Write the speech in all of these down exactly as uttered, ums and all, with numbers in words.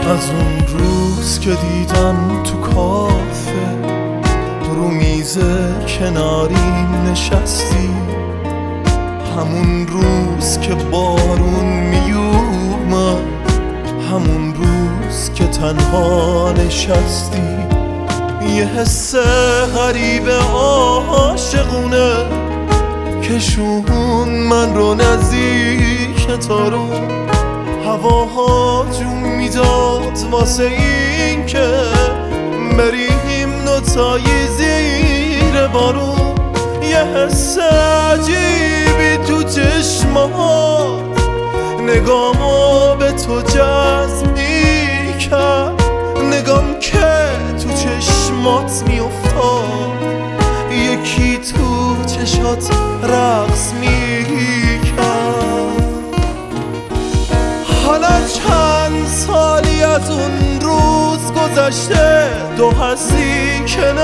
از اون روز که دیدم تو کافه رو میز کناریم نشستی، همون روز که بارون میومد، همون روز که تنها نشستی. یه حس غریب عاشقونه کشون من رو نزدیک تا رو، هواها جون میداد واسه این که بریم نوتای زیر بارون. یه حس عجیبی تو چشمات نگاه به تو جذب میکرد، نگام که تو چشمات میافتاد یکی تو چشات رقص میکرد. حالا چند سالی از اون روز گذشته، تو هستی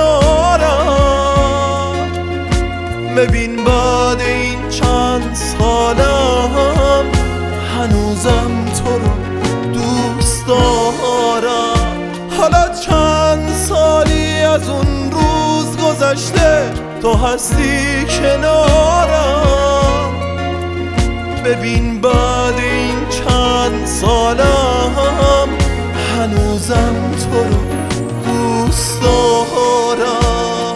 کنارم. ببین بعد این چند سالم هنوزم تو رو دوست دارم. حالا چند سالی از اون روز گذشته، تو هستی کنارم. ببین بعد این چند سالم هنوزم تو رو دوست دارم.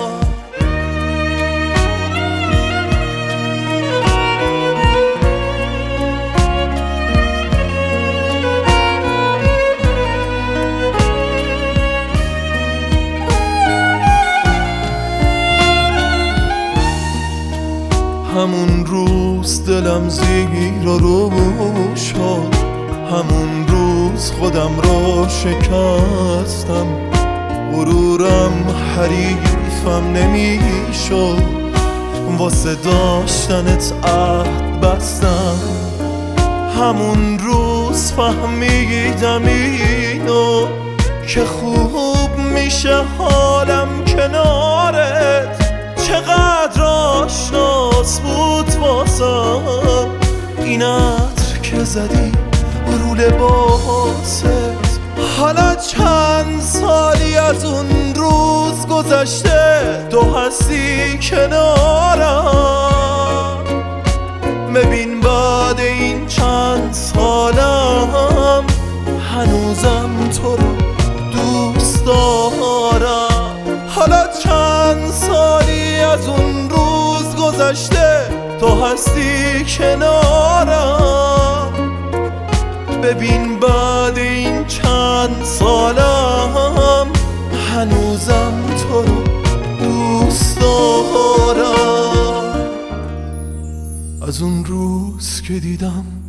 همون روز دلم زیر رو شد، همون روز خودم رو شکستم، غرورم حریفم نمیشد، واسه داشتنت عهد بستم. همون روز فهمیدم اینو که خوب میشه حالم کنارت، چقدر آشناس بود واسم این عطر که زدی رو لباست. حالا چند سالی از اون روز گذشته، تو هستی کنارم. ببین بعد این چند سالم هنوزم تو رو دوست دارم. حالا چند سالی از اون روز گذشته، تو هستی کنارم. ببین بعد این چند سالم هنوزم تو رو دوست دارم. از اون روز که دیدم